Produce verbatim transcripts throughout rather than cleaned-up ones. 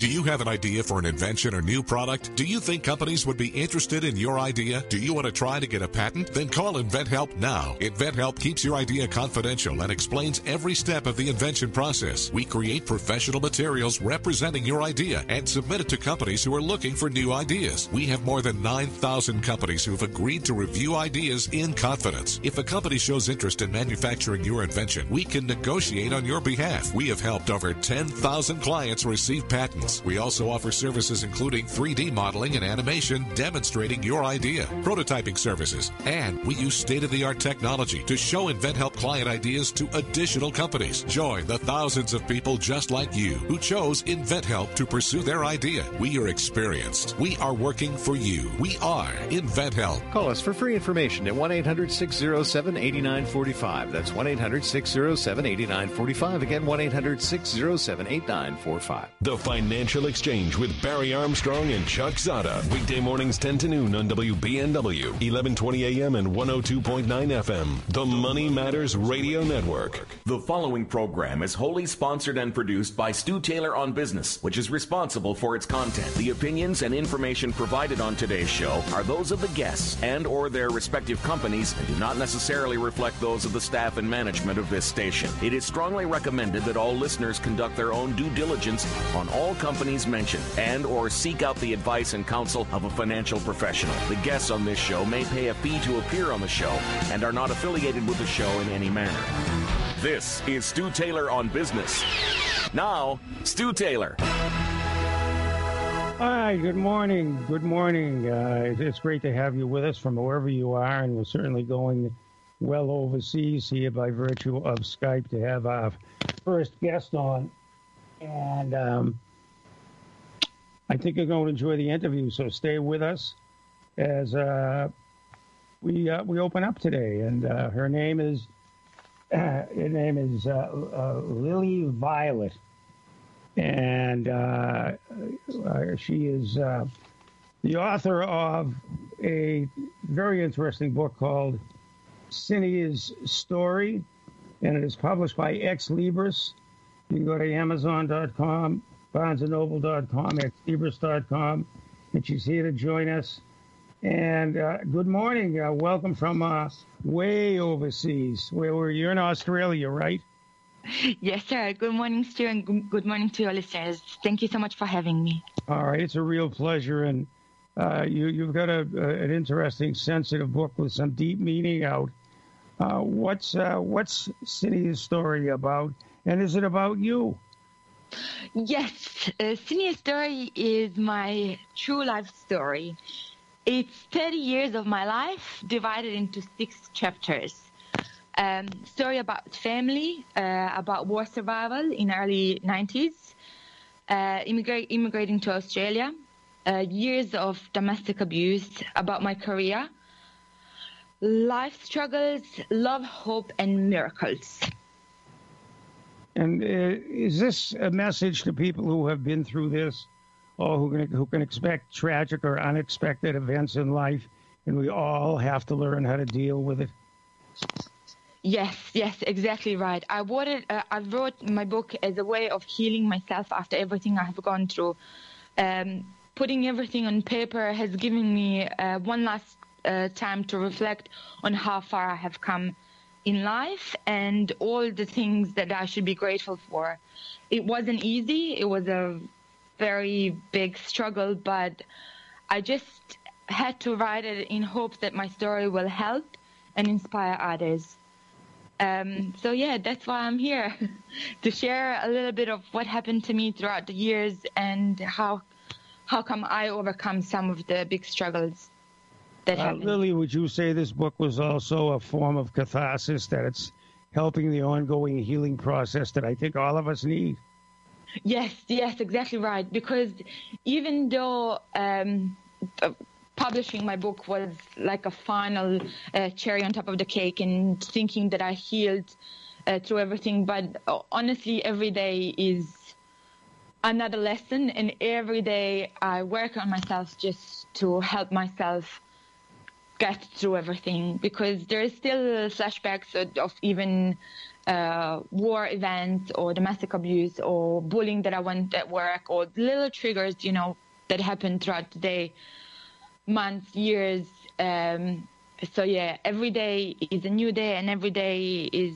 Do you have an idea for an invention or new product? Do you think companies would be interested in your idea? Do you want to try to get a patent? Then call InventHelp now. InventHelp keeps your idea confidential and explains every step of the invention process. We create professional materials representing your idea and submit it to companies who are looking for new ideas. We have more than nine thousand companies who have agreed to review ideas in confidence. If a company shows interest in manufacturing your invention, we can negotiate on your behalf. We have helped over ten thousand clients receive patents. We also offer services including three D modeling and animation demonstrating your idea, prototyping services, and we use state-of-the-art technology to show InventHelp client ideas to additional companies. Join the thousands of people just like you who chose InventHelp to pursue their idea. We are experienced. We are working for you. We are InventHelp. Call us for free information at one eight hundred six oh seven eight nine four five. That's one eight hundred six oh seven eight nine four five. Again, one eight hundred six oh seven eight nine four five. The Financial Exchange with Barry Armstrong and Chuck Zada. Weekday mornings ten to noon on W B N W, eleven twenty a.m. and one oh two point nine F M. The Money Matters Radio Network. The following program is wholly sponsored and produced by Stu Taylor on Business, which is responsible for its content. The opinions and information provided on today's show are those of the guests and or their respective companies and do not necessarily reflect those of the staff and management of this station. It is strongly recommended that all listeners conduct their own due diligence on all companies mentioned and or seek out the advice and counsel of a financial professional. The guests on this show may pay a fee to appear on the show and are not affiliated with the show in any manner. This is Stu Taylor on Business. Now, Stu Taylor. Hi, good morning. Good morning. Uh, it's great to have you with us from wherever you are, and we're certainly going well overseas here by virtue of Skype to have our first guest on. And um, I think you're going to enjoy the interview, so stay with us as uh, we uh, we open up today. And uh, her name is uh, her name is uh, uh, Lily Violet, and uh, uh, she is uh, the author of a very interesting book called Cynia's Story, and it is published by Ex Libris. You can go to Amazon dot com, Barnes and Noble dot com, Ex Libris dot com, and she's here to join us. And uh, good morning. Uh, welcome from uh, way overseas. Where were you? You're in Australia, right? Yes, sir. Good morning, Stu, and good morning to your listeners. Thank you so much for having me. All right. It's a real pleasure. And uh, you, you've got a, a, an interesting, sensitive book with some deep meaning out. Uh, what's uh, what's Cynia's Story about? And is it about you? Yes. Uh, Cynia's Story is my true life story. It's thirty years of my life divided into six chapters. Um, story about family, uh, about war survival in early nineties, uh, immigrate, immigrating to Australia, uh, years of domestic abuse, about my career, life struggles, love, hope, and miracles. And uh, is this a message to people who have been through this, or who can, who can expect tragic or unexpected events in life, and we all have to learn how to deal with it? Yes, yes, exactly right. I wrote, it, uh, I wrote my book as a way of healing myself after everything I have gone through. Um, putting everything on paper has given me uh, one last uh, time to reflect on how far I have come in life and all the things that I should be grateful for. It wasn't easy. It was a very big struggle, but I just had to write it in hopes that my story will help and inspire others. Um, so yeah, that's why I'm here, to share a little bit of what happened to me throughout the years and how how come I overcome some of the big struggles that uh, happened. Lily, would you say this book was also a form of catharsis, that it's helping the ongoing healing process that I think all of us need? Yes, yes, exactly right. Because even though um, publishing my book was like a final uh, cherry on top of the cake, and thinking that I healed uh, through everything, but uh, honestly, every day is another lesson, and every day I work on myself just to help myself get through everything, because there is still flashbacks of, of even uh, war events or domestic abuse or bullying that I went at work, or little triggers, you know, that happen throughout the day, months, years. Um, so yeah, every day is a new day, and every day is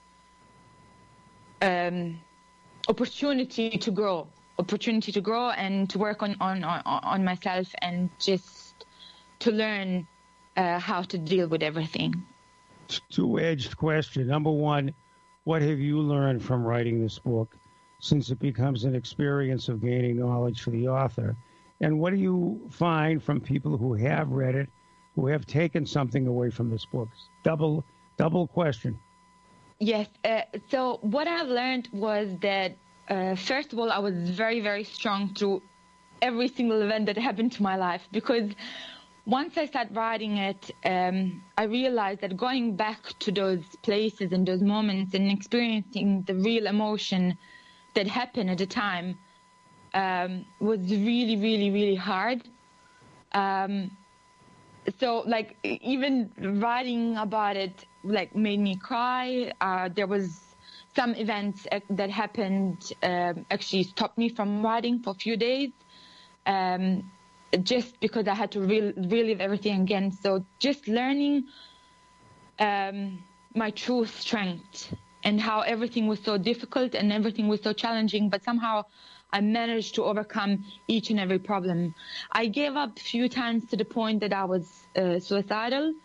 um, opportunity to grow, opportunity to grow and to work on, on, on, on myself, and just to learn uh, how to deal with everything. Two-edged question. Number one, what have you learned from writing this book, since it becomes an experience of gaining knowledge for the author? And what do you find from people who have read it, who have taken something away from this book? Double, double question. Yes. Uh, so what I've learned was that, uh, first of all, I was very, very strong through every single event that happened to my life, because once I started writing it, um, I realized that going back to those places and those moments and experiencing the real emotion that happened at the time um, was really, really, really hard. Um, so, like, even writing about it, like, made me cry. Uh, there was some events that happened um, actually stopped me from writing for a few days. Um, just because I had to re- relive everything again. So just learning um, my true strength and how everything was so difficult and everything was so challenging, but somehow I managed to overcome each and every problem. I gave up a few times to the point that I was uh, suicidal.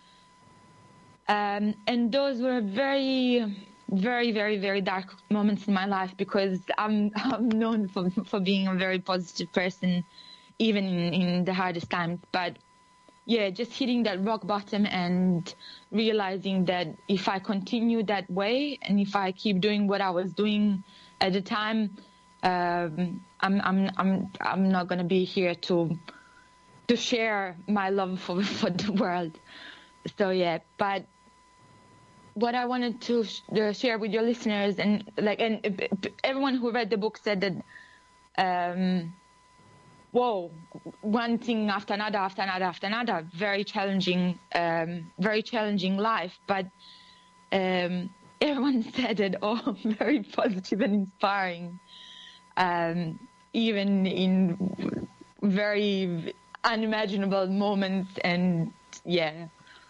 Um, and those were very, very, very, very dark moments in my life, because I'm, I'm known for, for being a very positive person, even in, in the hardest times. But yeah, just hitting that rock bottom and realizing that if I continue that way and if I keep doing what I was doing at the time, um, I'm I'm I'm I'm not gonna be here to to share my love for for the world. So yeah, but what I wanted to sh- uh, share with your listeners, and like and everyone who read the book said that. Um, Whoa, one thing after another, after another, after another. Very challenging, um, very challenging life. But um, everyone said it all very positive and inspiring, um, even in very unimaginable moments. And yeah.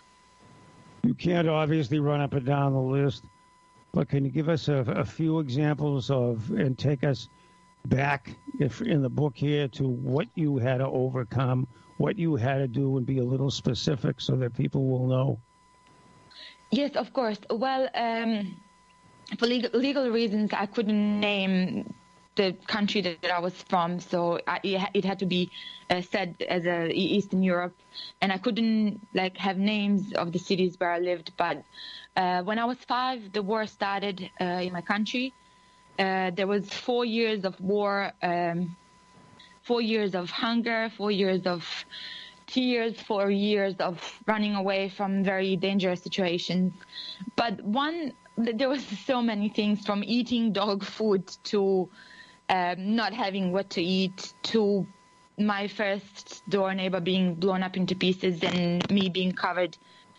You can't obviously run up and down the list, but can you give us a, a few examples of, and take us back if in the book here to what you had to overcome, what you had to do, and be a little specific so that people will know? Yes, of course. Well, um, for legal, legal reasons, I couldn't name the country that, that I was from, so I, it had to be uh, said as a Eastern Europe, and I couldn't like have names of the cities where I lived. But uh, when I was five, the war started uh, in my country. Uh, there was four years of war, um, four years of hunger, four years of tears, four years of running away from very dangerous situations. But one, there was so many things, from eating dog food to um, not having what to eat, to my first door neighbor being blown up into pieces and me being covered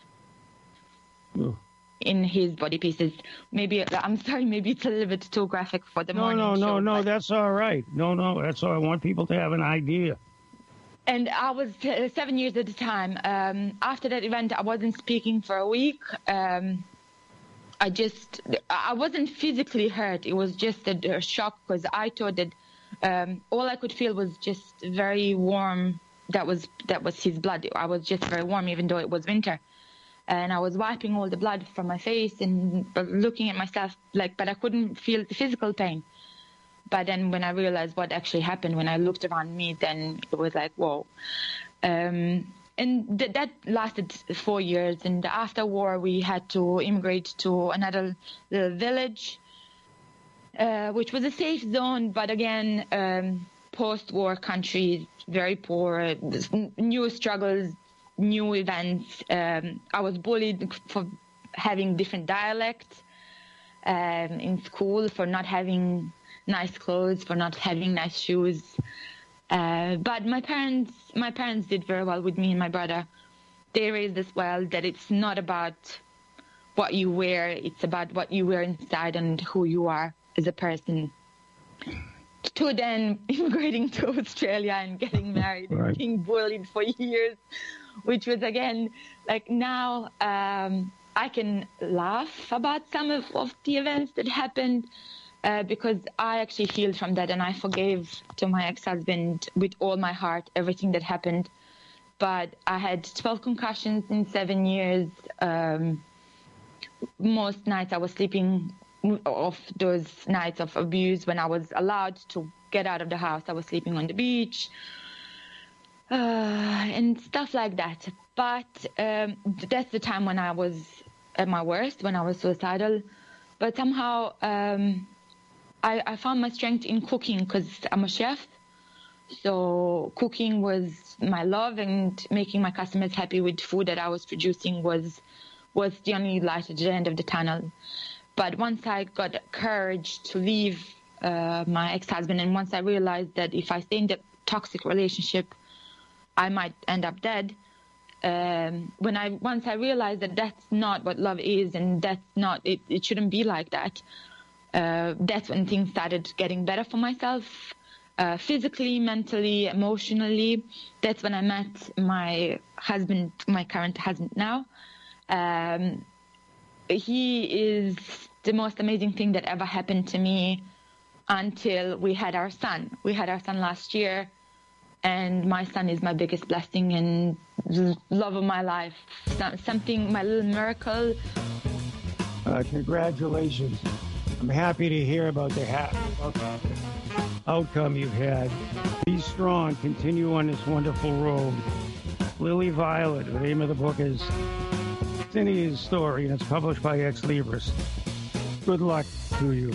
Ooh. in his body pieces. Maybe, I'm sorry, maybe it's a little bit too graphic for the no, morning no, show. No, no, no, but... that's all right. No, no, that's all. I want people to have an idea. And I was uh, seven years at the time. Um, after that event, I wasn't speaking for a week. Um, I just, I wasn't physically hurt. It was just a, a shock, because I thought that um, all I could feel was just very warm. That was that was his blood. I was just very warm, even though it was winter. And I was wiping all the blood from my face and looking at myself, like, but I couldn't feel the physical pain. But then when I realized what actually happened, when I looked around me, then it was like, whoa. Um, and th- that lasted four years. And after war, we had to immigrate to another little village, uh, which was a safe zone. But again, um, post-war country, very poor, new struggles, new events. Um, I was bullied for having different dialects um, in school, for not having nice clothes, for not having nice shoes. Uh, but my parents, my parents did very well with me and my brother. they raised us well, that it's not about what you wear, it's about what you wear inside and who you are as a person. To then immigrating to Australia and getting married right. and being bullied for years, which was, again, like now um, I can laugh about some of, of the events that happened uh, because I actually healed from that, and I forgave to my ex-husband with all my heart everything that happened. But I had twelve concussions in seven years. Um, most nights I was sleeping off those nights of abuse when I was allowed to get out of the house. I was sleeping on the beach uh, and stuff like that. But um, that's the time when I was at my worst, when I was suicidal. But somehow um, I, I found my strength in cooking because I'm a chef. So cooking was my love, and making my customers happy with food that I was producing was was the only light at the end of the tunnel. But once I got courage to leave uh, my ex-husband, and once I realized that if I stay in that toxic relationship, I might end up dead. Um, when I once I realized that that's not what love is, and that's not it, it shouldn't be like that. Uh, that's when things started getting better for myself, uh, physically, mentally, emotionally. That's when I met my husband, my current husband now. Um, he is the most amazing thing that ever happened to me until we had our son. We had our son last year, and my son is my biggest blessing and love of my life. Something, my little miracle. Uh, congratulations. I'm happy to hear about the ha- outcome you've had. Be strong. Continue on this wonderful road. Lily Violet, the name of the book is Cynthia's Story, and it's published by Ex Libris. Good luck to you.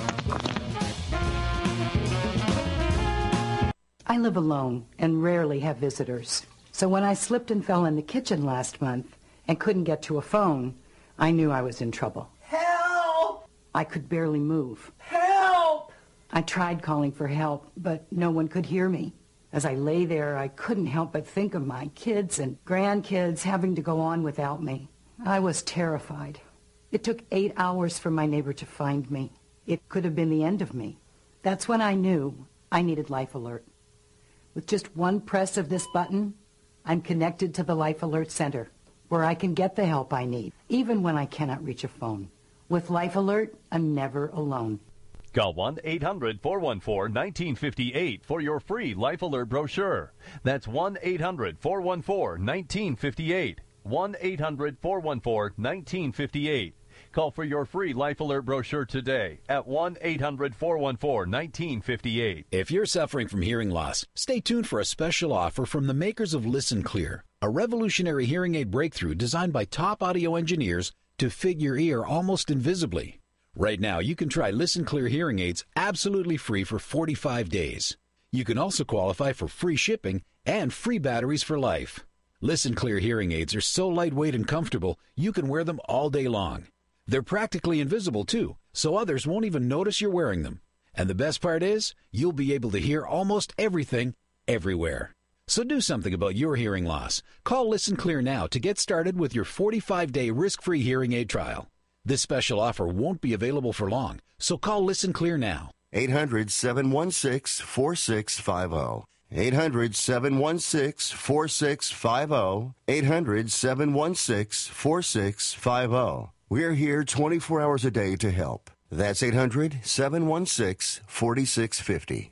I live alone and rarely have visitors. So when I slipped and fell in the kitchen last month and couldn't get to a phone, I knew I was in trouble. Help! I could barely move. Help! I tried calling for help, but no one could hear me. As I lay there, I couldn't help but think of my kids and grandkids having to go on without me. I was terrified. It took eight hours for my neighbor to find me. It could have been the end of me. That's when I knew I needed Life Alert. With just one press of this button, I'm connected to the Life Alert Center, where I can get the help I need, even when I cannot reach a phone. With Life Alert, I'm never alone. Call one eight hundred four one four one nine five eight for your free Life Alert brochure. That's one eight hundred four one four one nine five eight. one eight hundred four one four one nine five eight. Call for your free Life Alert brochure today at one eight hundred four one four one nine five eight. If you're suffering from hearing loss, stay tuned for a special offer from the makers of Listen Clear, a revolutionary hearing aid breakthrough designed by top audio engineers to fit your ear almost invisibly. Right now, you can try Listen Clear hearing aids absolutely free for forty-five days. You can also qualify for free shipping and free batteries for life. Listen Clear hearing aids are so lightweight and comfortable, you can wear them all day long. They're practically invisible, too, so others won't even notice you're wearing them. And the best part is, you'll be able to hear almost everything, everywhere. So do something about your hearing loss. Call Listen Clear now to get started with your forty-five day risk-free hearing aid trial. This special offer won't be available for long, so call Listen Clear now. eight hundred seven one six four six five zero. eight hundred seven one six four six five zero. eight hundred seven one six four six five zero. We're here twenty-four hours a day to help. That's eight hundred seven one six four six five zero.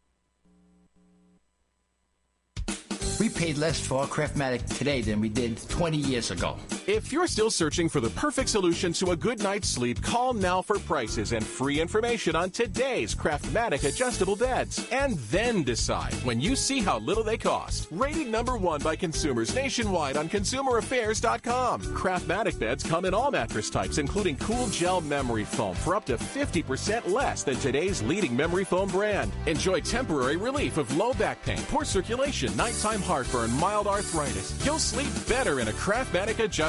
We paid less for our Craftmatic today than we did twenty years ago. If you're still searching for the perfect solution to a good night's sleep, call now for prices and free information on today's Craftmatic adjustable beds. And then decide when you see how little they cost. Rated number one by consumers nationwide on consumer affairs dot com. Craftmatic beds come in all mattress types, including cool gel memory foam for up to fifty percent less than today's leading memory foam brand. Enjoy temporary relief of low back pain, poor circulation, nighttime heartburn, mild arthritis. You'll sleep better in a Craftmatic adjustable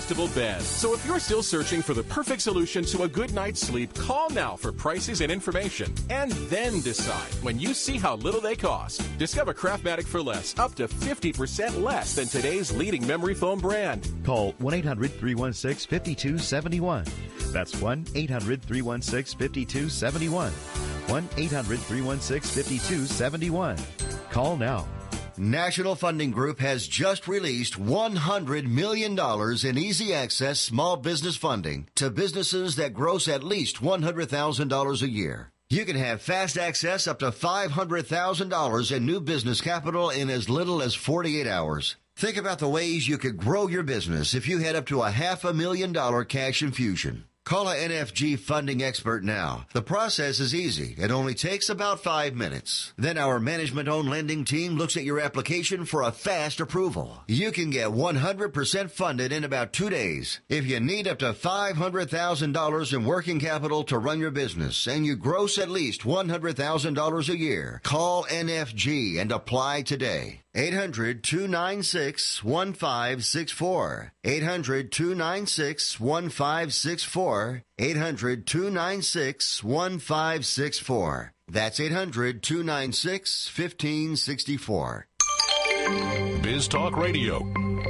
adjustable bed. So if you're still searching for the perfect solution to a good night's sleep, call now for prices and information, and then decide when you see how little they cost. Discover Craftmatic for less, up to fifty percent less than today's leading memory foam brand. Call one eight hundred three one six five two seven one. That's one eight hundred three one six five two seven one. one eight hundred three one six five two seven one. Call now. National Funding Group has just released one hundred million dollars in easy access small business funding to businesses that gross at least one hundred thousand dollars a year. You can have fast access up to five hundred thousand dollars in new business capital in as little as forty-eight hours. Think about the ways you could grow your business if you had up to a half a million dollar cash infusion. Call a N F G funding expert now. The process is easy. It only takes about five minutes. Then our management-owned lending team looks at your application for a fast approval. You can get one hundred percent funded in about two days. If you need up to five hundred thousand dollars in working capital to run your business and you gross at least one hundred thousand dollars a year, call N F G and apply today. eight hundred two nine six one five six four. eight hundred two nine six one five six four. eight hundred two nine six one five six four. That's eight hundred two nine six one five six four. Biz Talk Radio.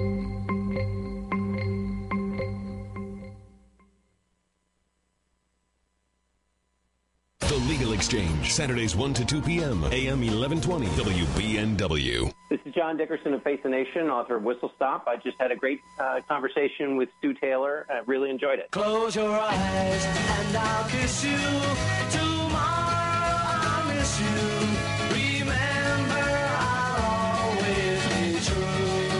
The Legal Exchange, Saturdays one to two p.m., A M eleven twenty, W B N W. This is John Dickerson of Face the Nation, author of Whistle Stop. I just had a great uh, conversation with Stu Taylor. I really enjoyed it. Close your eyes and I'll kiss you. Tomorrow I'll miss you. Remember, I'll always be true.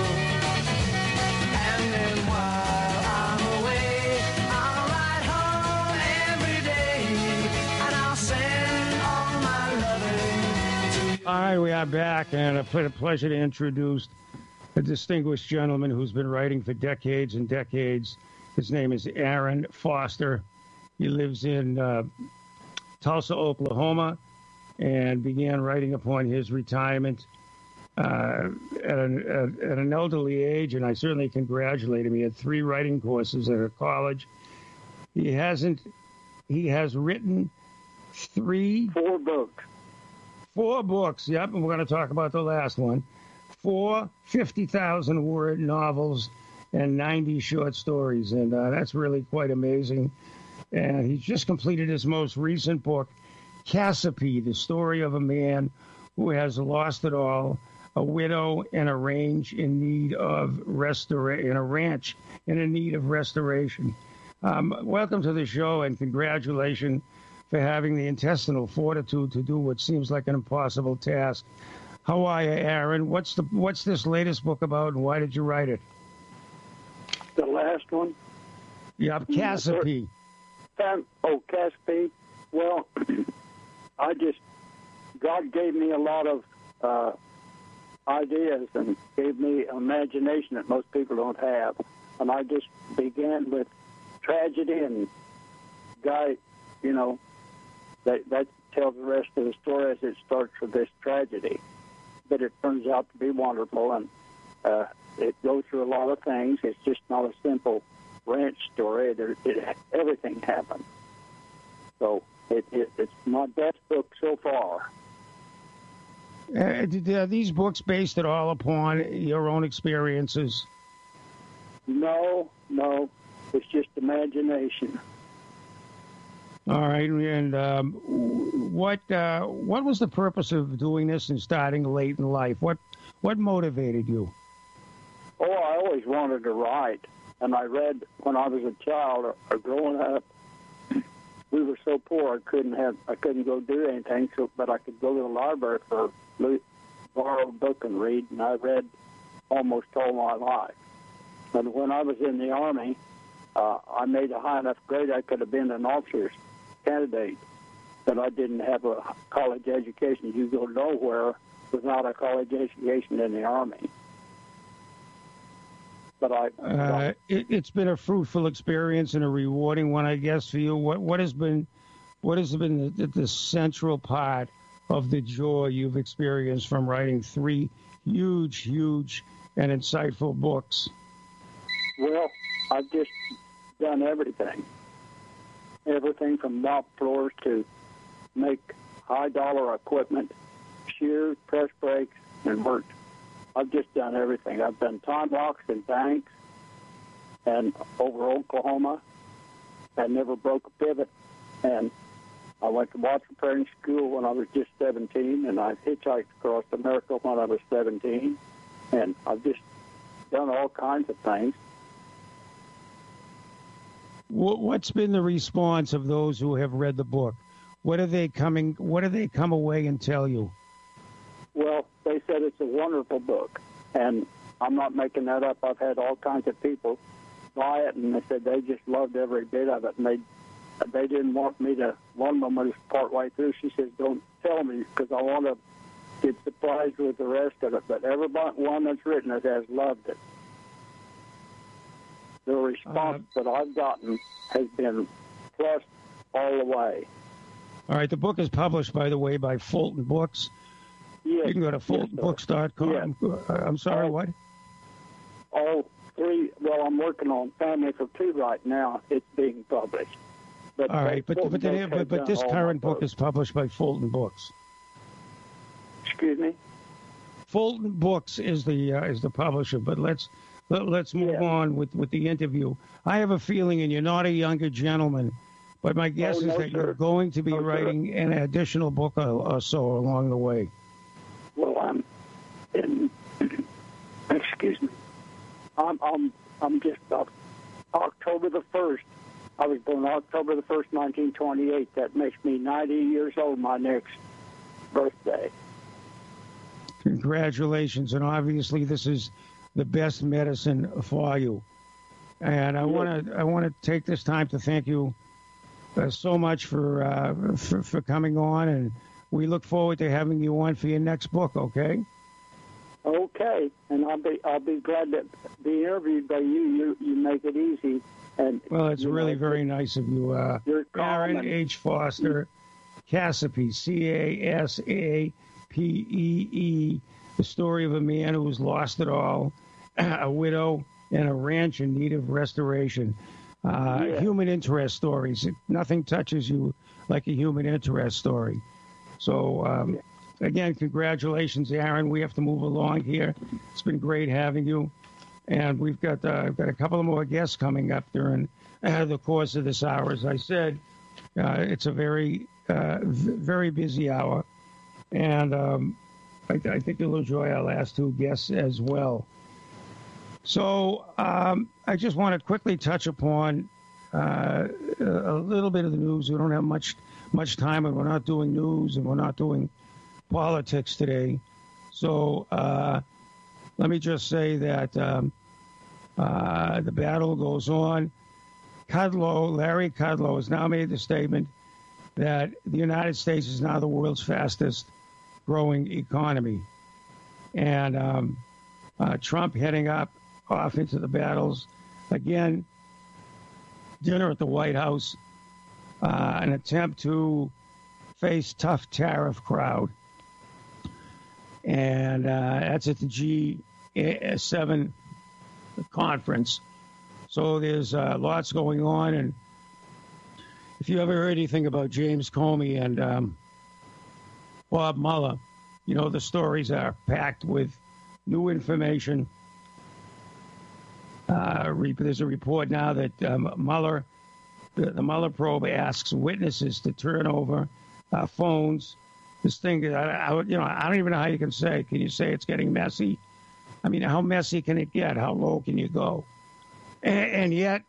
And then while I'm away, I'll ride home every day. And I'll send all my loving to you. All right, we are back, and it's a pleasure to introduce a distinguished gentleman who's been writing for decades and decades. His name is Aaron Foster. He lives in uh, Tulsa, Oklahoma, and began writing upon his retirement uh, at, an, at, at an elderly age, and I certainly congratulate him. He had three writing courses at a college. He hasn't. He has written three... Four books. Four books, yep, and we're going to talk about the last one. Four fifty thousand word novels and ninety short stories, and uh, that's really quite amazing. And he's just completed his most recent book, Cassiope, the story of a man who has lost it all, a widow and a range in need of restora- in a ranch in a need of restoration. Um, welcome to the show, and congratulations for having the intestinal fortitude to do what seems like an impossible task. How are you, Aaron? What's the what's this latest book about, and why did you write it? The last one? Yeah, Cassiope. Oh, Cassiope. Well, I just, God gave me a lot of uh, ideas and gave me imagination that most people don't have. And I just began with tragedy, and guy, you know, that, that tells the rest of the story as it starts with this tragedy. But it turns out to be wonderful, and uh, it goes through a lot of things. It's just not a simple ranch story. There, it, everything happened. So it, it, it's my best book so far. Uh, did, are these books based at all upon your own experiences? No, no. It's just imagination. All right, and um, what uh, what was the purpose of doing this and starting late in life? What what motivated you? Oh, I always wanted to write, and I read when I was a child or, or growing up. We were so poor I couldn't have I couldn't go do anything, so but I could go to the library for a borrowed book and read, and I read almost all my life. And when I was in the Army, uh, I made a high enough grade I could have been an officer's candidate, but I didn't have a college education. You go nowhere without a college education in the Army. But I, uh, it, it's been a fruitful experience and a rewarding one, I guess, for you. What what has been, what has been the, the central part of the joy you've experienced from writing three huge, huge, and insightful books? Well, I've just done everything. Everything from mop floors to make high-dollar equipment, shears, press brakes, and worked. I've just done everything. I've done time locks and banks and over Oklahoma. I never broke a pivot. And I went to watch repairing school when I was just seventeen, and I hitchhiked across America when I was seventeen. And I've just done all kinds of things. What's been the response of those who have read the book? What are they coming? What do they come away and tell you? Well, they said it's a wonderful book, and I'm not making that up. I've had all kinds of people buy it, and they said they just loved every bit of it, and they they didn't want me to. One of them was part way through. She says, "Don't tell me because I want to get surprised with the rest of it." But everybody, one that's written it has loved it. The response uh, that I've gotten has been plus all the way. All right, the book is published, by the way, by Fulton Books. Yes, you can go to fulton books dot com. Yes. I'm sorry, all, what? All three, well, I'm working on Family for Two right now. It's being published. But all right, but but, the, but, but this current book is published by Fulton Books. Excuse me? Fulton Books is the uh, is the publisher, but let's let, let's move yeah. on with, with the interview. I have a feeling, and you're not a younger gentleman, but my guess oh, is no, that sir. you're going to be no, writing sir. an additional book or, or so along the way. Well, I'm in. excuse me. I'm I'm I'm just uh, October the first. I was born October the first, nineteen twenty-eight. That makes me ninety years old. My next birthday. Congratulations, and obviously this is the best medicine for you. And I want to I want to take this time to thank you uh, so much for, uh, for for coming on, and we look forward to having you on for your next book. Okay. Okay, and I'll be I'll be glad to be interviewed by you. You you make it easy. And well, it's really know, very nice of you, uh, Aaron H. Foster, Casapee, C A S A P E E, the story of a man who was lost it all, a widow, and a ranch in need of restoration. Uh, yeah. Human interest stories. Nothing touches you like a human interest story. So, um, yeah. again, congratulations, Aaron. We have to move along here. It's been great having you. And we've got uh, got a couple of more guests coming up during uh, the course of this hour. As I said, uh, it's a very, uh, v- very busy hour. And um, I, I think you'll enjoy our last two guests as well. So um, I just want to quickly touch upon uh, a little bit of the news. We don't have much much time, and we're not doing news, and we're not doing politics today. So uh, let me just say that um, uh, the battle goes on. Kudlow, Larry Kudlow, has now made the statement that the United States is now the world's fastest growing economy. And um, uh, Trump heading up off into the battles. Again, dinner at the White House, uh, an attempt to face tough tariff crowd. And uh, that's at the G seven conference. So there's uh, lots going on. And if you ever heard anything about James Comey and um, Bob Mueller, you know, the stories are packed with new information. Uh, there's a report now that um, Mueller, the, the Mueller probe asks witnesses to turn over uh, phones. This thing, I, I, you know, I don't even know how you can say. Can you say it's getting messy? I mean, how messy can it get? How low can you go? And, and yet,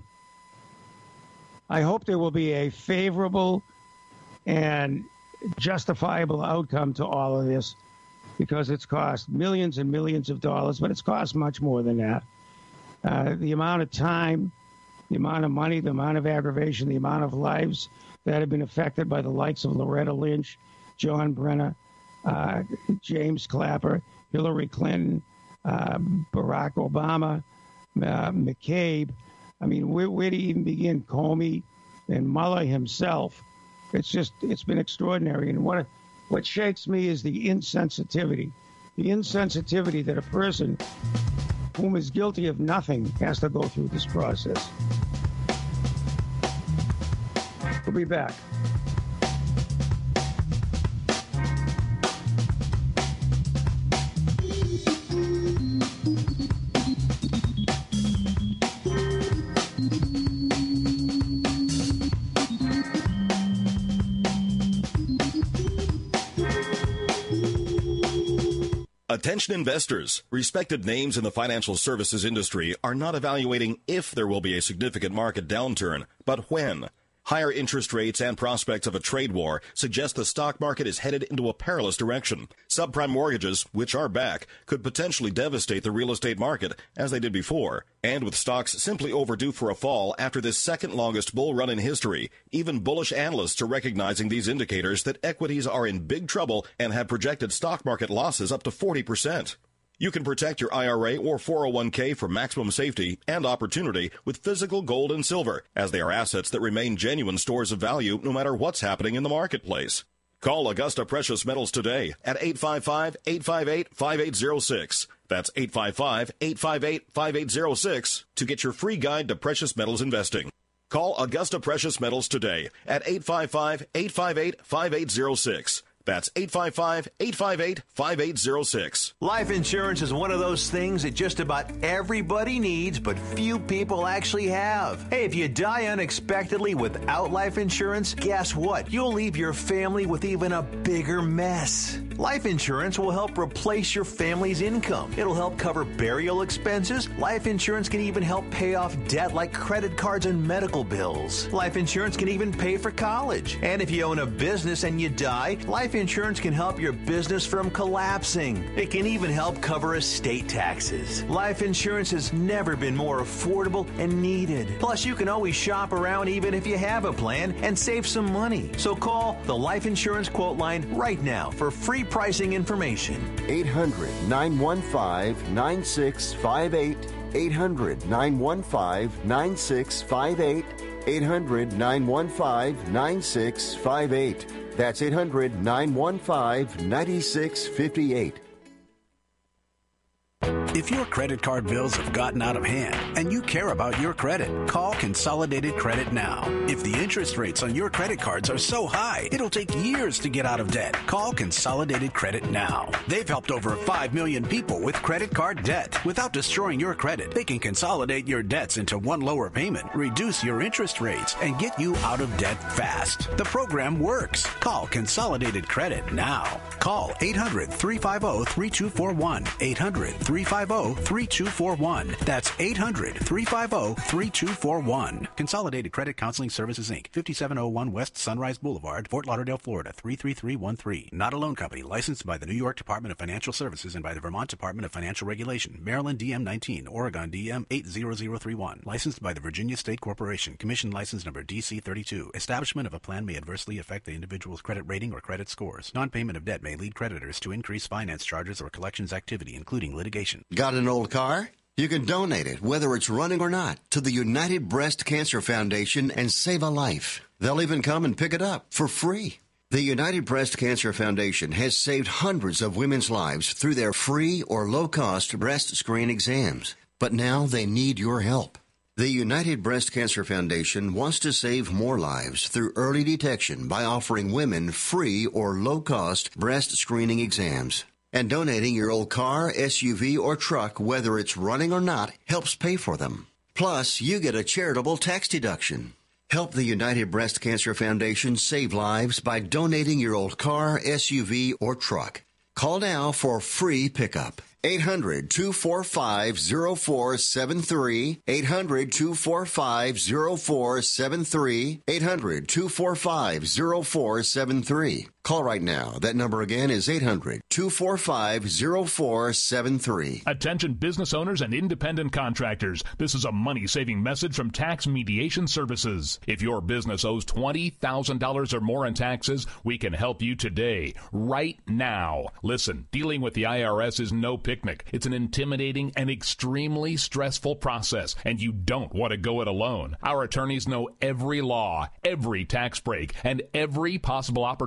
I hope there will be a favorable and justifiable outcome to all of this, because it's cost millions and millions of dollars, but it's cost much more than that. Uh, the amount of time, the amount of money, the amount of aggravation, the amount of lives that have been affected by the likes of Loretta Lynch, John Brenner, uh, James Clapper, Hillary Clinton, uh, Barack Obama, uh, McCabe. I mean, where, where do you even begin? Comey and Mueller himself. It's just, it's been extraordinary. And what what shakes me is the insensitivity. The insensitivity that a person whom is guilty of nothing has to go through this process. We'll be back. Attention investors. Respected names in the financial services industry are not evaluating if there will be a significant market downturn, but when. Higher interest rates and prospects of a trade war suggest the stock market is headed into a perilous direction. Subprime mortgages, which are back, could potentially devastate the real estate market, as they did before. And with stocks simply overdue for a fall after this second longest bull run in history, even bullish analysts are recognizing these indicators that equities are in big trouble and have projected stock market losses up to forty percent. You can protect your I R A or four oh one k for maximum safety and opportunity with physical gold and silver, as they are assets that remain genuine stores of value no matter what's happening in the marketplace. Call Augusta Precious Metals today at eight five five, eight five eight, five eight zero six. That's eight five five, eight five eight, five eight zero six to get your free guide to precious metals investing. Call Augusta Precious Metals today at eight five five, eight five eight, five eight zero six. That's eight five five, eight five eight, five eight zero six. Life insurance is one of those things that just about everybody needs, but few people actually have. Hey, if you die unexpectedly without life insurance, guess what? You'll leave your family with even a bigger mess. Life insurance will help replace your family's income. It'll help cover burial expenses. Life insurance can even help pay off debt like credit cards and medical bills. Life insurance can even pay for college. And if you own a business and you die, life insurance can help your business from collapsing. It can even help cover estate taxes. Life insurance has never been more affordable and needed. Plus, you can always shop around even if you have a plan and save some money. So call the Life Insurance Quote Line right now for free pricing information. eight hundred, nine one five, nine six five eight. eight hundred, nine one five, nine six five eight. eight hundred, nine one five, nine six five eight. That's eight hundred, nine one five, nine six five eight. If your credit card bills have gotten out of hand and you care about your credit, call Consolidated Credit now. If the interest rates on your credit cards are so high, it'll take years to get out of debt. Call Consolidated Credit now. They've helped over five million people with credit card debt. Without destroying your credit, they can consolidate your debts into one lower payment, reduce your interest rates, and get you out of debt fast. The program works. Call Consolidated Credit now. Call eight hundred, three five zero, three two four one. eight hundred, three five zero, three two four one. That's eight hundred, three five zero, three two four one. Consolidated Credit Counseling Services, Incorporated. fifty-seven oh one West Sunrise Boulevard, Fort Lauderdale, Florida, three three three one three. Not a loan company. Licensed by the New York Department of Financial Services and by the Vermont Department of Financial Regulation. Maryland D M nineteen, Oregon D M eight zero zero three one. Licensed by the Virginia State Corporation. Commission license number D C thirty-two. Establishment of a plan may adversely affect the individual's credit rating or credit scores. Non-payment of debt may lead creditors to increase finance charges or collections activity, including litigation. Got an old car? You can donate it, whether it's running or not, to the United Breast Cancer Foundation and save a life. They'll even come and pick it up for free. The United Breast Cancer Foundation has saved hundreds of women's lives through their free or low-cost breast screen exams. But now they need your help. The United Breast Cancer Foundation wants to save more lives through early detection by offering women free or low-cost breast screening exams. And donating your old car, S U V, or truck, whether it's running or not, helps pay for them. Plus, you get a charitable tax deduction. Help the United Breast Cancer Foundation save lives by donating your old car, S U V, or truck. Call now for free pickup. eight hundred, two four five, zero four seven three. eight hundred, two four five, zero four seven three. eight hundred, two four five, zero four seven three. Call right now. That number again is eight hundred, two four five, zero four seven three. Attention business owners and independent contractors. This is a money-saving message from Tax Mediation Services. If your business owes twenty thousand dollars or more in taxes, we can help you today, right now. Listen, dealing with the I R S is no picnic. It's an intimidating and extremely stressful process, and you don't want to go it alone. Our attorneys know every law, every tax break, and every possible opportunity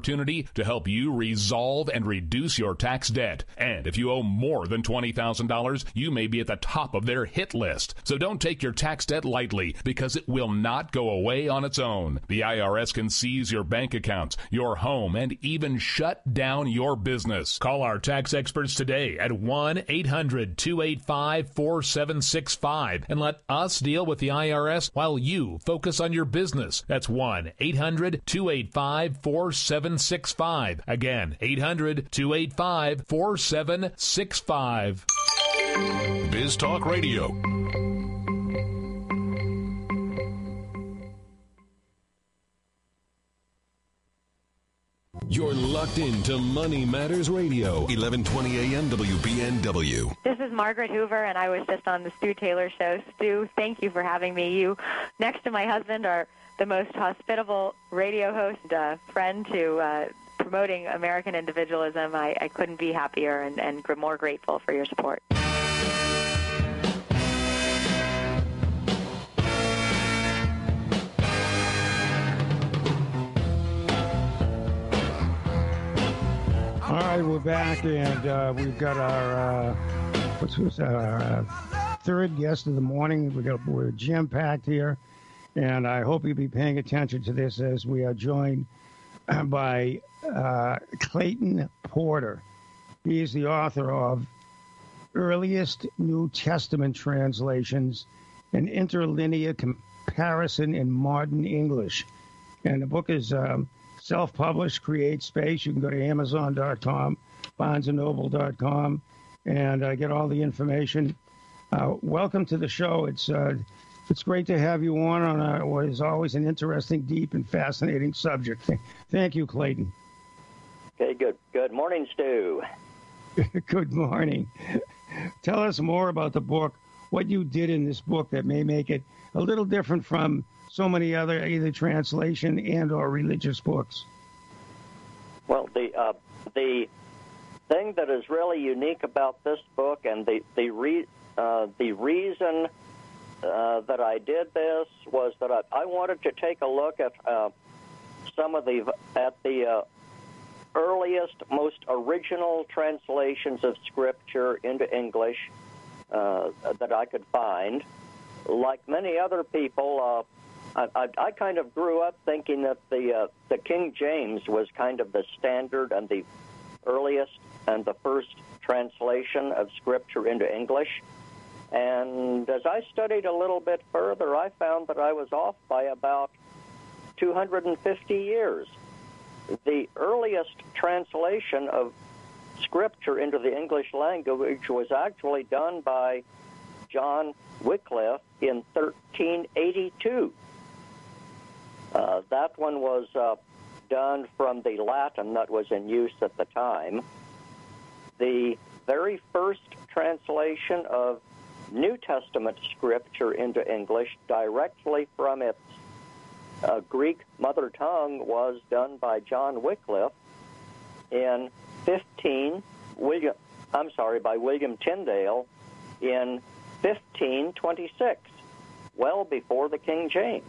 to help you resolve and reduce your tax debt. And if you owe more than twenty thousand dollars, you may be at the top of their hit list. So don't take your tax debt lightly, because it will not go away on its own. The I R S can seize your bank accounts, your home, and even shut down your business. Call our tax experts today at one eight hundred two eight five four seven six five and let us deal with the I R S while you focus on your business. That's one eight hundred two eight five four seven six five. Again, eight hundred two eight five four seven six five. Biz Talk Radio. You're locked into Money Matters Radio, eleven twenty A M W B N W. This is Margaret Hoover, and I was just on the Stu Taylor Show. Stu, thank you for having me. You, next to my husband, are the most hospitable radio host, uh, friend to uh, promoting American individualism. I, I couldn't be happier and, and more grateful for your support. All right, we're back, and uh, we've got our uh, what's what's our uh, third guest of the morning. We got we're jam packed here, and I hope you'll be paying attention to this as we are joined by uh, Clayton Porter. He is the author of Earliest New Testament Translations: An Interlinear Comparison in Modern English, and the book is. Um, Self-published, create space. You can go to amazon dot com, barnes and noble dot com, and uh, get all the information. Uh, welcome to the show. It's uh, it's great to have you on on a, what is always an interesting, deep, and fascinating subject. Thank you, Clayton. Okay, good. Good morning, Stu. Good morning. Tell us more about the book, what you did in this book that may make it a little different from so many other either translation and or religious books. Well, the uh, the thing that is really unique about this book, and the the re, uh, the reason uh, that I did this was that I, I wanted to take a look at uh, some of the at the uh, earliest, most original translations of Scripture into English uh, that I could find. Like many other people. Uh, I, I, I kind of grew up thinking that the uh, the King James was kind of the standard and the earliest and the first translation of Scripture into English. And as I studied a little bit further, I found that I was off by about two hundred fifty years. The earliest translation of Scripture into the English language was actually done by John Wycliffe in thirteen eighty-two. Uh, that one was uh, done from the Latin that was in use at the time. The very first translation of New Testament Scripture into English directly from its uh, Greek mother tongue was done by John Wycliffe in fifteen William I'm sorry by William Tyndale in fifteen twenty-six, well before the King James.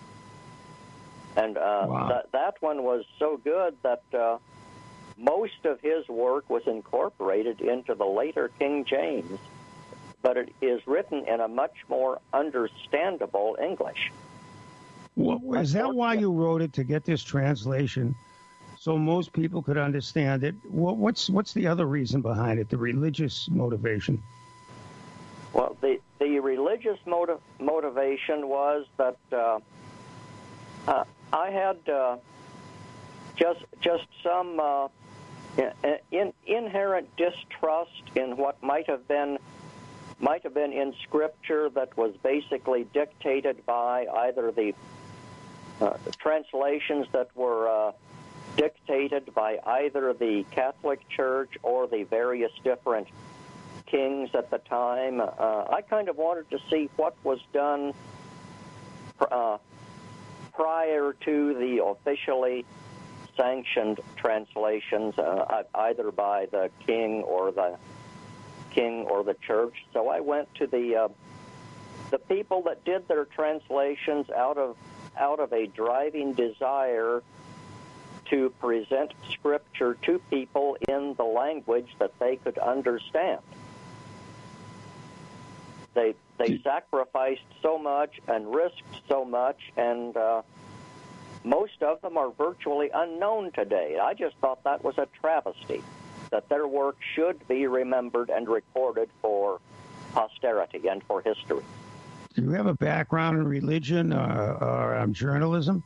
And uh, wow. that that one was so good that uh, most of his work was incorporated into the later King James, but it is written in a much more understandable English. Well, is that why you wrote it, to get this translation, so most people could understand it? What, what's what's the other reason behind it? The religious motivation? Well, the the religious motiv- motivation was that. Uh, uh, I had uh, just just some uh, in, inherent distrust in what might have been might have been in Scripture that was basically dictated by either the uh, translations that were uh, dictated by either the Catholic Church or the various different kings at the time. Uh, I kind of wanted to see what was done Uh, prior to the officially sanctioned translations, uh, either by the king or the king or the church. So I went to the uh, the people that did their translations out of out of a driving desire to present Scripture to people in the language that they could understand. They they sacrificed so much and risked so much, and uh, most of them are virtually unknown today. I just thought that was a travesty, that their work should be remembered and recorded for posterity and for history. Do you have a background in religion or, or um, journalism?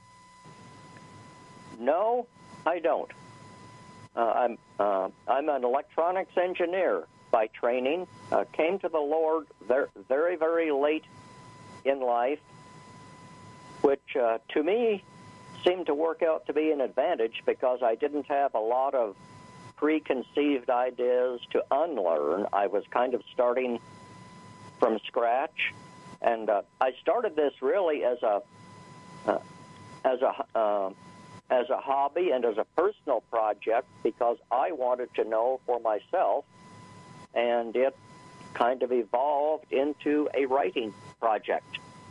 No, I don't. Uh, I'm uh, I'm an electronics engineer by training. Uh, came to the Lord very, very, very late in life, which uh, to me seemed to work out to be an advantage because I didn't have a lot of preconceived ideas to unlearn. I was kind of starting from scratch, and uh, I started this really as a uh, as a uh, as a hobby and as a personal project because I wanted to know for myself, and it kind of evolved into a writing project.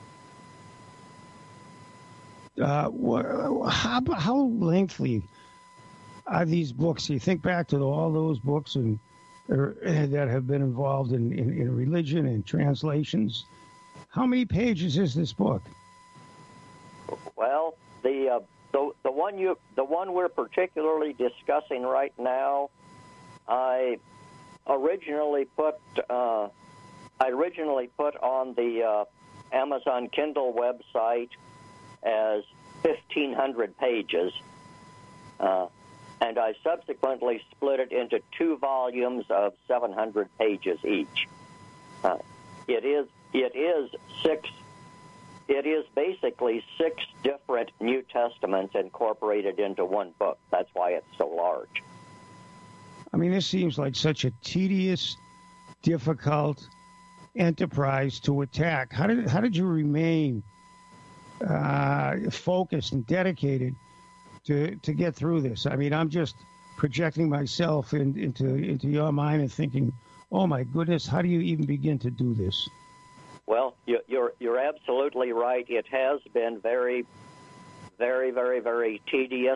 Uh, wha- how, how lengthy are these books? You think back to all those books and er, that have been involved in, in, in religion and translations. How many pages is this book? Well, the uh, the the one you the one we're particularly discussing right now, I originally put uh, I originally put on the uh, Amazon Kindle website as fifteen hundred pages, uh, and I subsequently split it into two volumes of seven hundred pages each. Uh, it is it is six. It is basically six different New Testaments incorporated into one book. That's why it's so large. I mean, this seems like such a tedious, difficult enterprise to attack. How did how did you remain uh, focused and dedicated to to get through this? I mean, I'm just projecting myself in, into into your mind and thinking, oh my goodness, how do you even begin to do this? Well, you're you're absolutely right. It has been very, very, very, very tedious.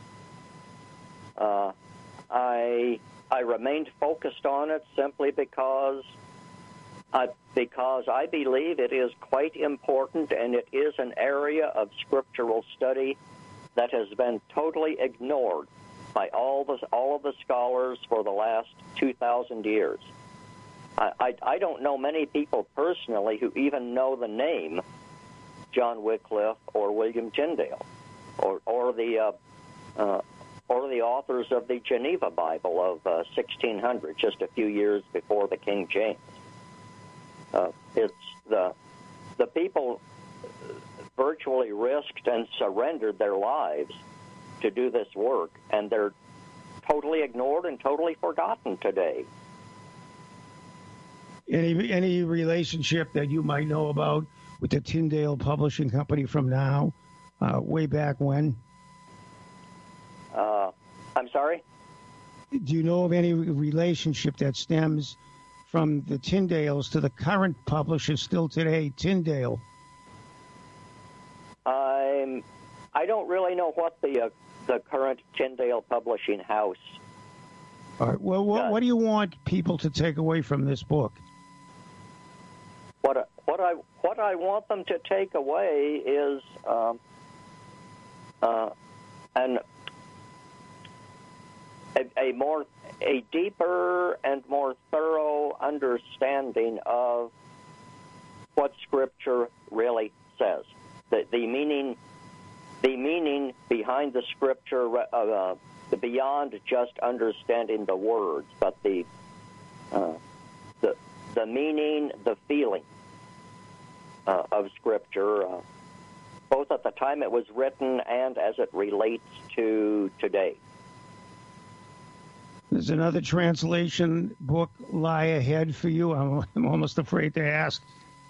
Uh, I I remained focused on it simply because I, because I believe it is quite important, and it is an area of scriptural study that has been totally ignored by all the all of the scholars for the last two thousand years. I, I, I don't know many people personally who even know the name John Wycliffe or William Tyndale, or or the uh, uh, or the authors of the Geneva Bible of uh, sixteen hundred, just a few years before the King James. Uh, it's the the people virtually risked and surrendered their lives to do this work, and they're totally ignored and totally forgotten today. Any any relationship that you might know about with the Tyndale Publishing Company from now, uh, way back when? Uh, I'm sorry? Do you know of any relationship that stems from the Tyndales to the current publisher still today, Tyndale? I'm, I don't really know what the uh, the current Tyndale Publishing House. All right. Well, what, what do you want people to take away from this book? What what I what I want them to take away is um, uh, an a, a more a deeper and more thorough understanding of what Scripture really says. The the meaning the meaning behind the Scripture, uh, uh, beyond just understanding the words, but the uh, the the meaning, the feeling uh, of Scripture, uh, both at the time it was written and as it relates to today. There's another translation book lie ahead for you. I'm, I'm almost afraid to ask.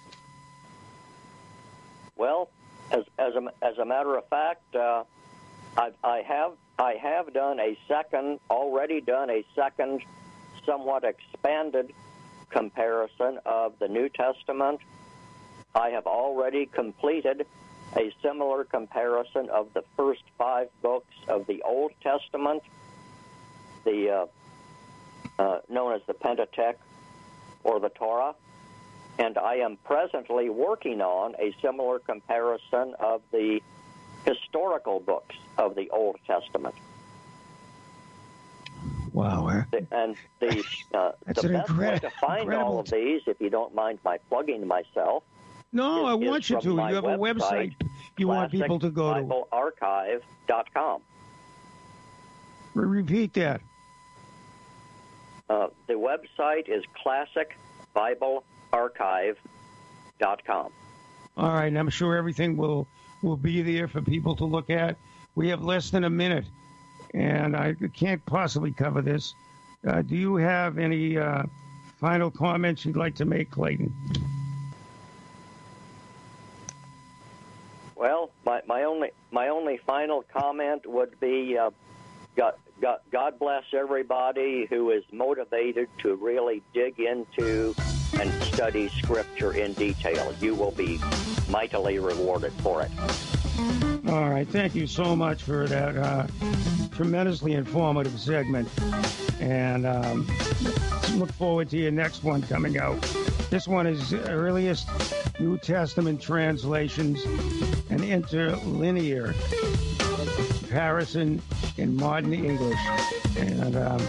Well, as as a, as a matter of fact, uh, I, I have I have done a second, already done a second, somewhat expanded comparison of the New Testament. I have already completed a similar comparison of the first five books of the Old Testament, the uh, uh, known as the Pentateuch or the Torah, and I am presently working on a similar comparison of the historical books of the Old Testament. Wow. eh? The- And the, uh, That's the an best way incredi- to find incredible all of these, if you don't mind my plugging myself, No, I is- is want you from to. my You have a website you want people to go to. classic bible archive dot com. Re- Repeat that. Uh, the website is classic bible archive dot com. All right, and I'm sure everything will will be there for people to look at. We have less than a minute, and I can't possibly cover this. Uh, do you have any uh, final comments you'd like to make, Clayton? Well, my, my only my only final comment would be uh, God, God, God bless everybody who is motivated to really dig into and study Scripture in detail. You will be mightily rewarded for it. All right, thank you so much for that uh, tremendously informative segment, and um, look forward to your next one coming out. This one is earliest New Testament translations and interlinear comparison in modern English, and um,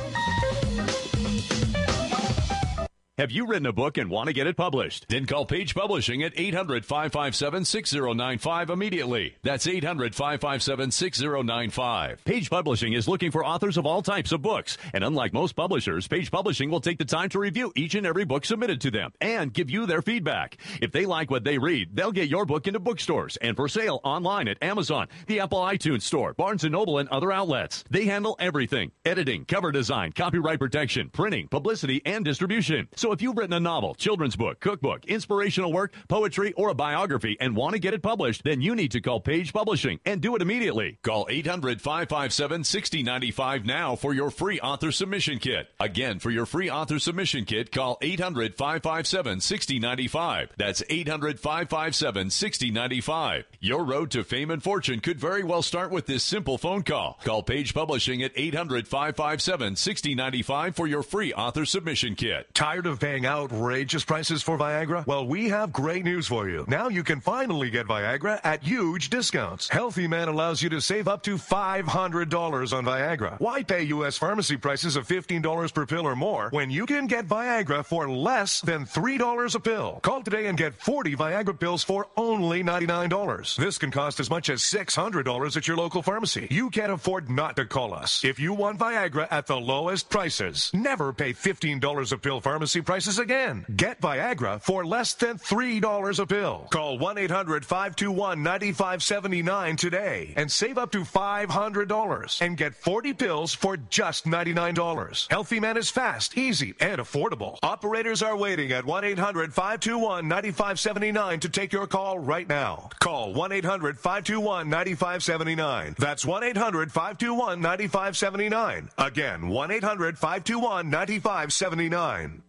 Have you written a book and want to get it published? Then call Page Publishing at eight hundred, five five seven, six zero nine five immediately. That's eight hundred, five five seven, six zero nine five. Page Publishing is looking for authors of all types of books. And unlike most publishers, Page Publishing will take the time to review each and every book submitted to them and give you their feedback. If they like what they read, they'll get your book into bookstores and for sale online at Amazon, the Apple iTunes Store, Barnes and Noble, and other outlets. They handle everything: editing, cover design, copyright protection, printing, publicity, and distribution. So if you've written a novel, children's book, cookbook, inspirational work, poetry, or a biography and want to get it published, then you need to call Page Publishing and do it immediately. Call eight hundred, five five seven, six zero nine five now for your free author submission kit. Again, for your free author submission kit, call eight hundred, five five seven, six zero nine five. That's eight hundred, five five seven, six zero nine five. Your road to fame and fortune could very well start with this simple phone call. Call Page Publishing at eight hundred, five five seven, six zero nine five for your free author submission kit. Tired of paying outrageous prices for Viagra? Well, we have great news for you. Now you can finally get Viagra at huge discounts. Healthy Man allows you to save up to five hundred dollars on Viagra. Why pay U S pharmacy prices of fifteen dollars per pill or more when you can get Viagra for less than three dollars a pill? Call today and get forty Viagra pills for only ninety-nine dollars. This can cost as much as six hundred dollars at your local pharmacy. You can't afford not to call us. If you want Viagra at the lowest prices, never pay fifteen dollars a pill pharmacy prices again. Get Viagra for less than three dollars a pill. Call one eight hundred, five two one, nine five seven nine today and save up to five hundred dollars and get forty pills for just ninety-nine dollars. Healthy Man is fast, easy, and affordable. Operators are waiting at one eight hundred, five two one, nine five seven nine to take your call right now. Call one eight hundred, five two one, nine five seven nine. That's one eight hundred, five two one, nine five seven nine. Again, one eight hundred, five two one, nine five seven nine.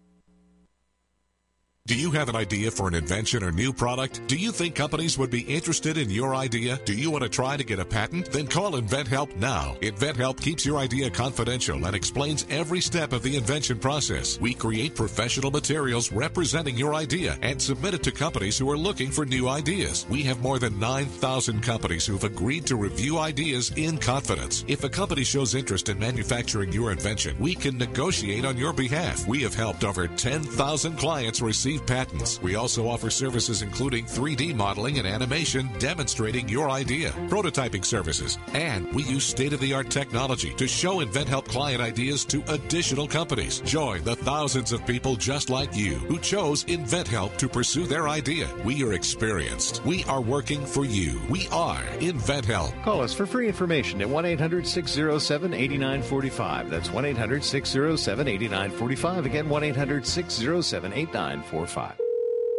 Do you have an idea for an invention or new product? Do you think companies would be interested in your idea? Do you want to try to get a patent? Then call InventHelp now. InventHelp keeps your idea confidential and explains every step of the invention process. We create professional materials representing your idea and submit it to companies who are looking for new ideas. We have more than nine thousand companies who've agreed to review ideas in confidence. If a company shows interest in manufacturing your invention, we can negotiate on your behalf. We have helped over ten thousand clients receive patents. We also offer services including three D modeling and animation demonstrating your idea, prototyping services, and we use state-of-the-art technology to show InventHelp client ideas to additional companies. Join the thousands of people just like you who chose InventHelp to pursue their idea. We are experienced. We are working for you. We are InventHelp. Call us for free information at one eight hundred, six zero seven, eight nine four five. That's one eight hundred, six zero seven, eight nine four five. Again, one eight hundred, six zero seven, eight nine four five.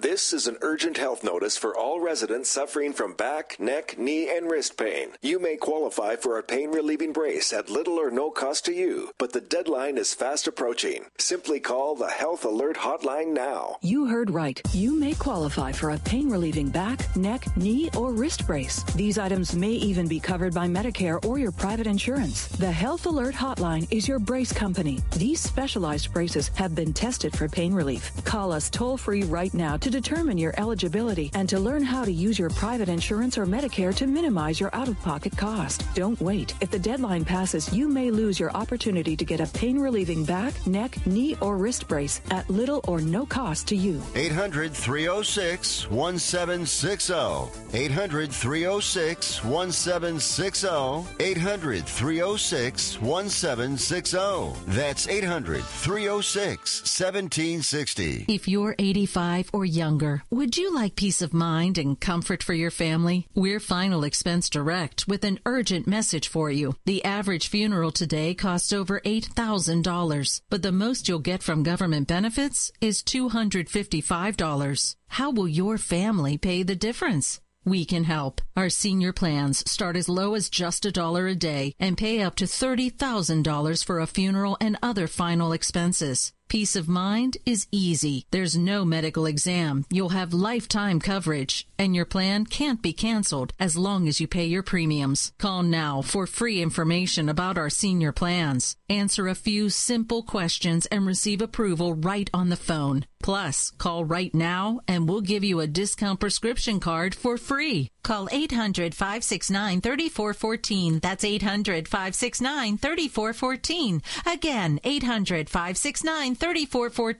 This is an urgent health notice for all residents suffering from back, neck, knee, and wrist pain. You may qualify for a pain-relieving brace at little or no cost to you, but the deadline is fast approaching. Simply call the Health Alert Hotline now. You heard right. You may qualify for a pain-relieving back, neck, knee, or wrist brace. These items may even be covered by Medicare or your private insurance. The Health Alert Hotline is your brace company. These specialized braces have been tested for pain relief. Call us toll-free right now to determine your eligibility and to learn how to use your private insurance or Medicare to minimize your out-of-pocket cost. Don't wait. If the deadline passes, you may lose your opportunity to get a pain-relieving back, neck, knee, or wrist brace at little or no cost to you. eight hundred, three oh six, one seven six oh. eight hundred, three oh six, one seven six oh. eight hundred, three oh six, one seven six oh. That's eight hundred, three oh six, one seven six oh. If you're eighty-five or younger, would you like peace of mind and comfort for your family? We're Final Expense Direct with an urgent message for you. The average funeral today costs over eight thousand dollars, but the most you'll get from government benefits is two hundred fifty-five dollars. How will your family pay the difference? We can help. Our senior plans start as low as just a dollar a day and pay up to thirty thousand dollars for a funeral and other final expenses. Peace of mind is easy. There's no medical exam. You'll have lifetime coverage, and your plan can't be canceled as long as you pay your premiums. Call now for free information about our senior plans. Answer a few simple questions and receive approval right on the phone. Plus, call right now and we'll give you a discount prescription card for free. Call eight hundred, five six nine, three four one four. That's eight hundred, five six nine, three four one four. Again, eight hundred, five six nine, three four one four.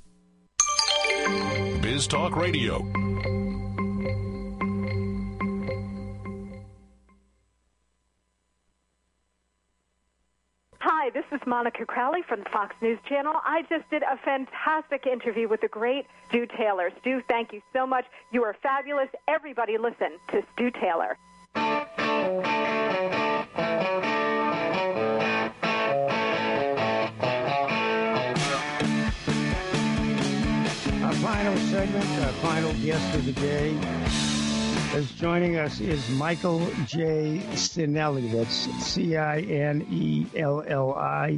Biz Talk Radio. Hi, this is Monica Crowley from the Fox News Channel. I just did a fantastic interview with the great Stu Taylor. Stu, thank you so much. You are fabulous. Everybody listen to Stu Taylor. Our final segment, our final guest of the day, is joining us is Michael J. Cinelli. That's C I N E L L I.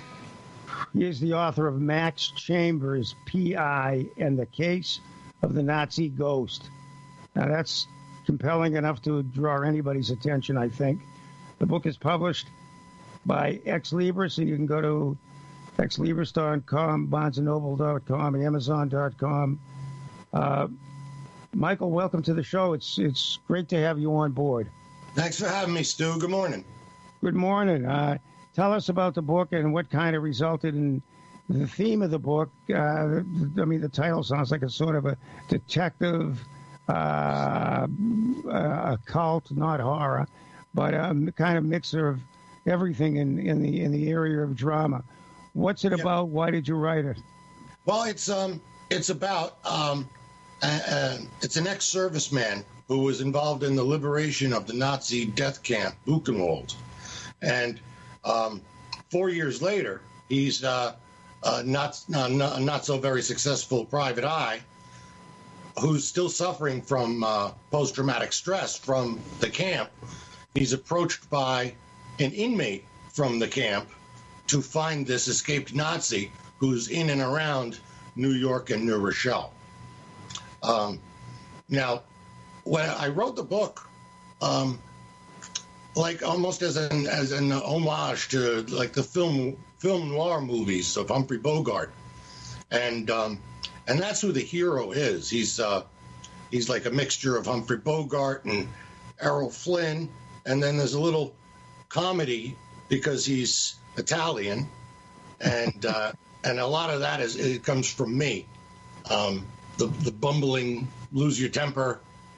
He is the author of Max Chambers, P I, and the Case of the Nazi Ghost. Now, that's compelling enough to draw anybody's attention, I think. The book is published by Ex Libris, and you can go to ex libris dot com, barnes and noble dot com, and amazon dot com. Uh, Michael, welcome to the show. It's it's great to have you on board. Thanks for having me, Stu. Good morning. Good morning. Uh, tell us about the book and what kind of resulted in the theme of the book. Uh, I mean, the title sounds like a sort of a detective, uh, a cult, not horror, but a kind of mixer of everything in, in the in the area of drama. What's it yeah. about? Why did you write it? Well, it's um, it's about um. Uh, it's an ex-serviceman who was involved in the liberation of the Nazi death camp, Buchenwald. And um, four years later, he's uh, uh, not, uh, not not so very successful private eye who's still suffering from uh, post-traumatic stress from the camp. He's approached by an inmate from the camp to find this escaped Nazi who's in and around New York and New Rochelle. Um, now, when I wrote the book, um, like almost as an as an homage to like the film film noir movies of Humphrey Bogart, and um, and that's who the hero is. He's uh, he's like a mixture of Humphrey Bogart and Errol Flynn, and then there's a little comedy because he's Italian, and uh, and a lot of that is it comes from me. Um, The, the bumbling, lose your temper,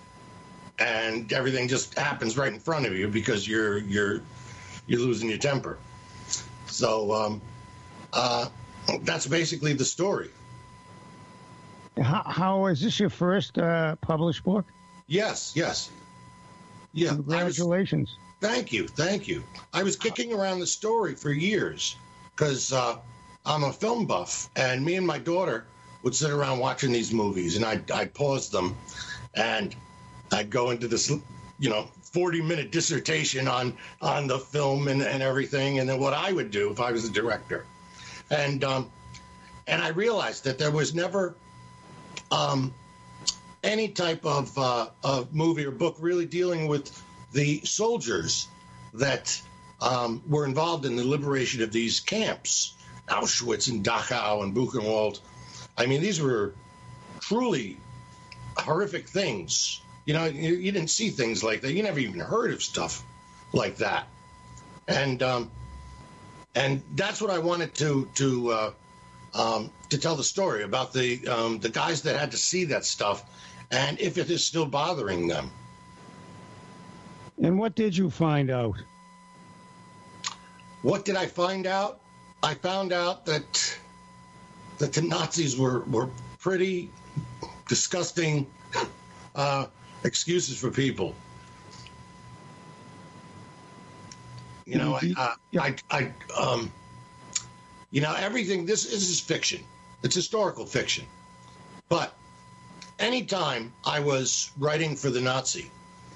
and everything just happens right in front of you because you're you're you're losing your temper. So um, uh, that's basically the story. How, how is this your first uh, published book? Yes, yes. Yeah. Congratulations. Was, thank you, thank you. I was kicking around the story for years because uh, I'm a film buff, and me and my daughter would sit around watching these movies, and I'd, I'd pause them, and I'd go into this, you know, forty-minute dissertation on on the film and, and everything, and then what I would do if I was the director. And um, and I realized that there was never um, any type of, uh, of movie or book really dealing with the soldiers that um, were involved in the liberation of these camps, Auschwitz and Dachau and Buchenwald. I mean, these were truly horrific things. You know, you, you didn't see things like that. You never even heard of stuff like that. And um, and that's what I wanted to to uh, um, to tell the story about the um, the guys that had to see that stuff, and if it is still bothering them. And what did you find out? What did I find out? I found out that that the Nazis were, were pretty disgusting uh, excuses for people. You know, I, uh, I, I, um, you know, everything. This, this is fiction. It's historical fiction. But anytime I was writing for the Nazi,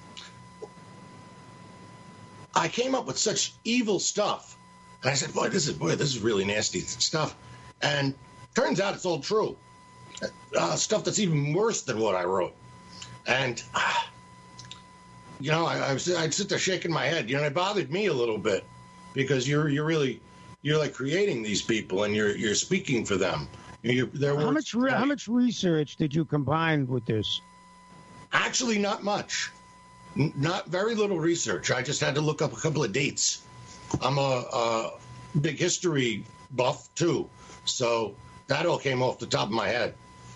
I came up with such evil stuff, and I said, "Boy, this is boy, this is really nasty stuff." And turns out it's all true. Uh, stuff that's even worse than what I wrote. And uh, you know, I, I was I'd sit there shaking my head. You know, it bothered me a little bit because you're you're really you're like creating these people and you're you're speaking for them. You're, they're how much re- how much research did you combine with this? Actually, not much. N- not very little research. I just had to look up a couple of dates. I'm a, a big history buff too, so that all came off the top of my head.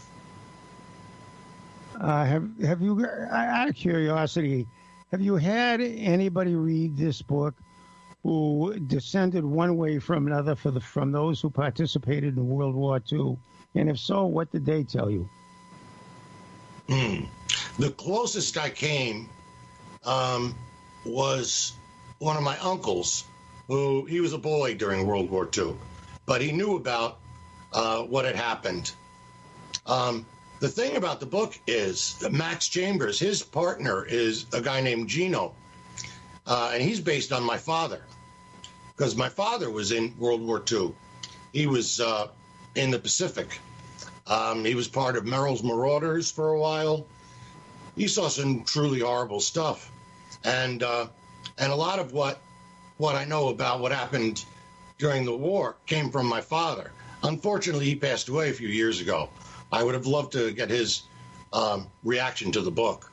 Uh, have have you, out of curiosity, have you had anybody read this book who descended one way from another for the from those who participated in World War Two? And if so, what did they tell you? Mm. The closest I came um, was one of my uncles, who he was a boy during World War Two, but he knew about uh, what had happened. Um, the thing about the book is that Max Chambers, his partner, is a guy named Gino, uh, and he's based on my father, because my father was in World War Two. He was uh, in the Pacific. Um, he was part of Merrill's Marauders for a while. He saw some truly horrible stuff, and uh, and a lot of what what I know about what happened during the war came from my father. Unfortunately, he passed away a few years ago. I would have loved to get his um, reaction to the book.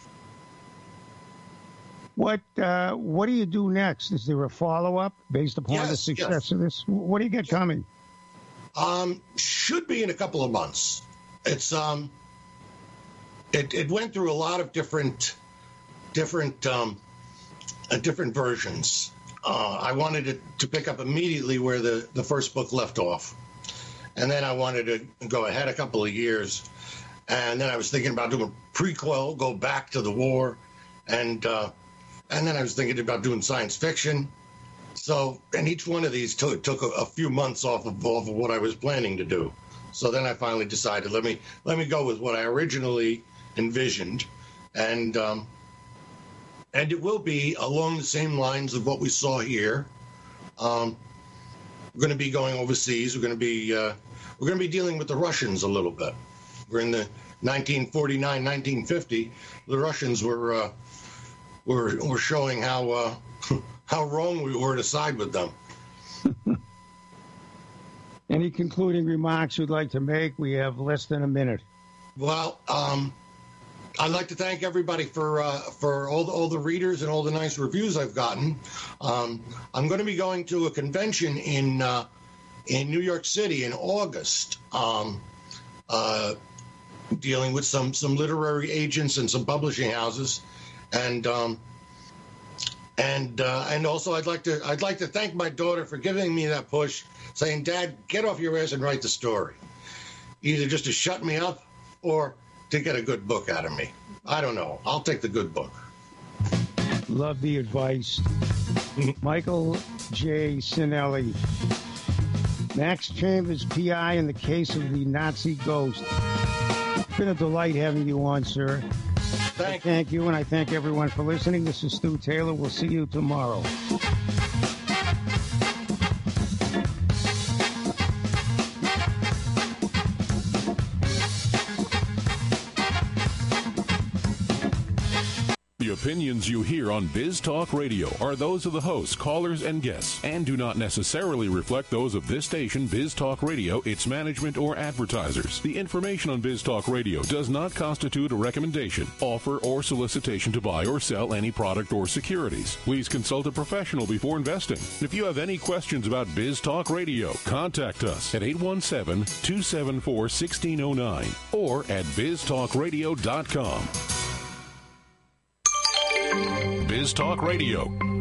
What uh, what do you do next? Is there a follow-up based upon Yes, the success yes. of this? What do you get coming? Um, should be in a couple of months. It's um, it it went through a lot of different different um, uh, different versions. Uh, I wanted it to pick up immediately where the, the first book left off. And then I wanted to go ahead a couple of years. And then I was thinking about doing a prequel, go back to the war. And uh, and then I was thinking about doing science fiction. So, and each one of these took, took a, a few months off of, off of what I was planning to do. So then I finally decided, let me let me go with what I originally envisioned. And um, and it will be along the same lines of what we saw here. Um, we're going to be going overseas. We're going to be uh, we're going to be dealing with the Russians a little bit. We're in the nineteen forty-nine, nineteen fifty. The Russians were uh, were were showing how uh, how wrong we were to side with them. Any concluding remarks you'd like to make? We have less than a minute. Well, um, I'd like to thank everybody for uh, for all the, all the readers and all the nice reviews I've gotten. Um, I'm going to be going to a convention in uh, in New York City in August, um, uh, dealing with some some literary agents and some publishing houses, and um, and uh, and also I'd like to I'd like to thank my daughter for giving me that push, saying, "Dad, get off your ass and write the story," either just to shut me up or to get a good book out of me. I don't know. I'll take the good book. Love the advice. Michael J. Cinelli, Max Chambers, P I, in the case of the Nazi ghost. It's been a delight having you on, sir. Thank, thank you, and I thank everyone for listening. This is Stu Taylor. We'll see you tomorrow. The opinions you hear on Biz Talk Radio are those of the hosts, callers, and guests, and do not necessarily reflect those of this station, Biz Talk Radio, its management, or advertisers. The information on Biz Talk Radio does not constitute a recommendation, offer, or solicitation to buy or sell any product or securities. Please consult a professional before investing. If you have any questions about Biz Talk Radio, contact us at eight one seven, two seven four, one six zero nine or at biz talk radio dot com. Biz Talk Radio,